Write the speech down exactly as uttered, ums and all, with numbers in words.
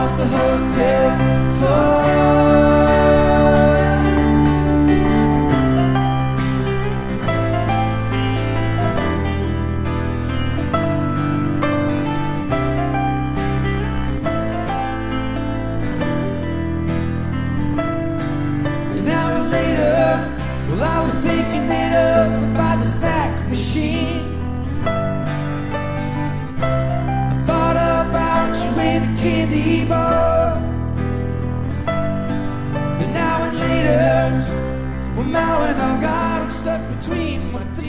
across the hotel floor. An hour later, well, I was taking it up by the snack machine. I thought about you in a candy bar. The now and later, well, now and I've got 'em stuck between my teeth.